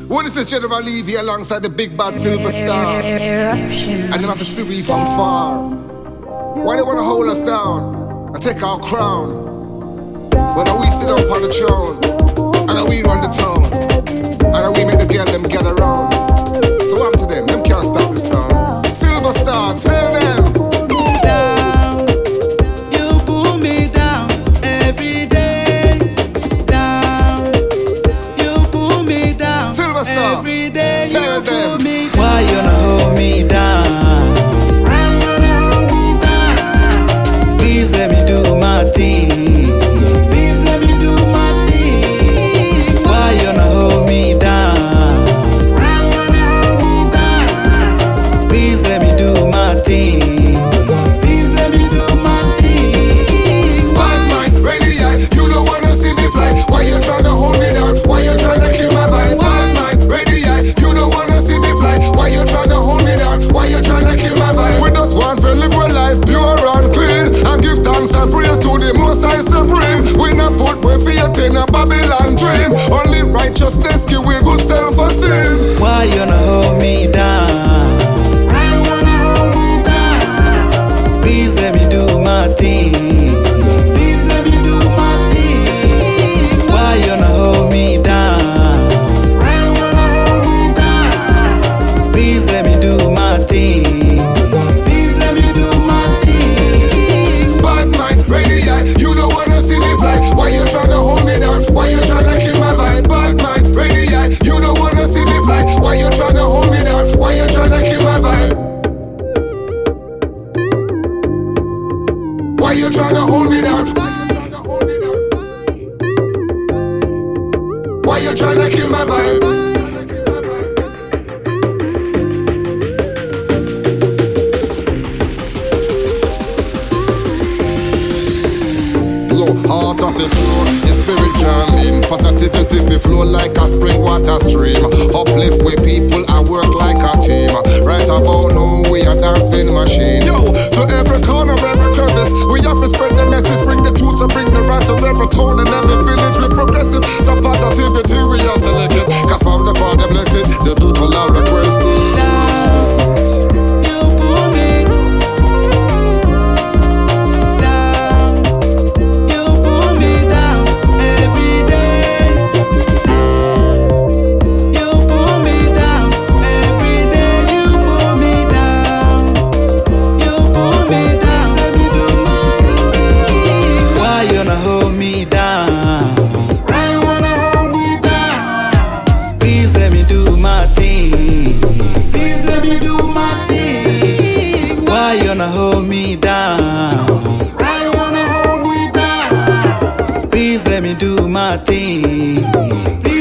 What is this General Levy alongside the big bad Silver Star? And them have to see we from far. Why they wanna hold us down and take our crown? When we sit up on the throne, and we run the town, and we make the girl them gather round. So up to them can't stop the sound. Silver Star, tell them. Every day tell you them. pull me down. Why you not hold me down? Why you not hold me down? Please let me do my thing. Please let me do my thing. Why you not hold me down? Why you not hold me down? Please let me do my thing. Please let me do my thing. Bad mind, ready eye, you don't wanna see me fly. Why you tryna hold me down? Why you tryna kill my vibe? Bad mind, ready eye, you don't wanna see me fly. Why you tryna hold me down? Why you tryna kill my vibe? We just want to live a life pure and clean, and give thanks and praise to the Most High Supreme. We not put we faith in a Babylon dream. Only righteousness give we good self-esteem. Why you not hold me down? Why you wanna hold me down? Please let me do my thing. Please let me do my thing. Why you not hold me down? Why you wanna hold me down? Please let me do my thing. Please let me do my thing. Bad mind, ready eye, you don't wanna see me fly. Why you tryna hold me down? Why you tryna kill my vibe? Bad mind, ready eye, you don't wanna see me fly. Why you tryna hold me down? Why you tryna kill my vibe? Why you tryna hold me down? Why you tryna kill my vibe? Heart of the flow, your spirit can lean. Positivity fi flow like a spring water stream. Uplift with people and work like a team. Right about now we are dancing machine. Yo, to every corner, every crevice, we have to spread the message, bring the truth and bring the rise of every town and every village. We progressive, some positivity we are selected. Cause from the Father blessed, the people are requesting. Why you not hold me down? Why you wanna hold me down? Please let me do my thing.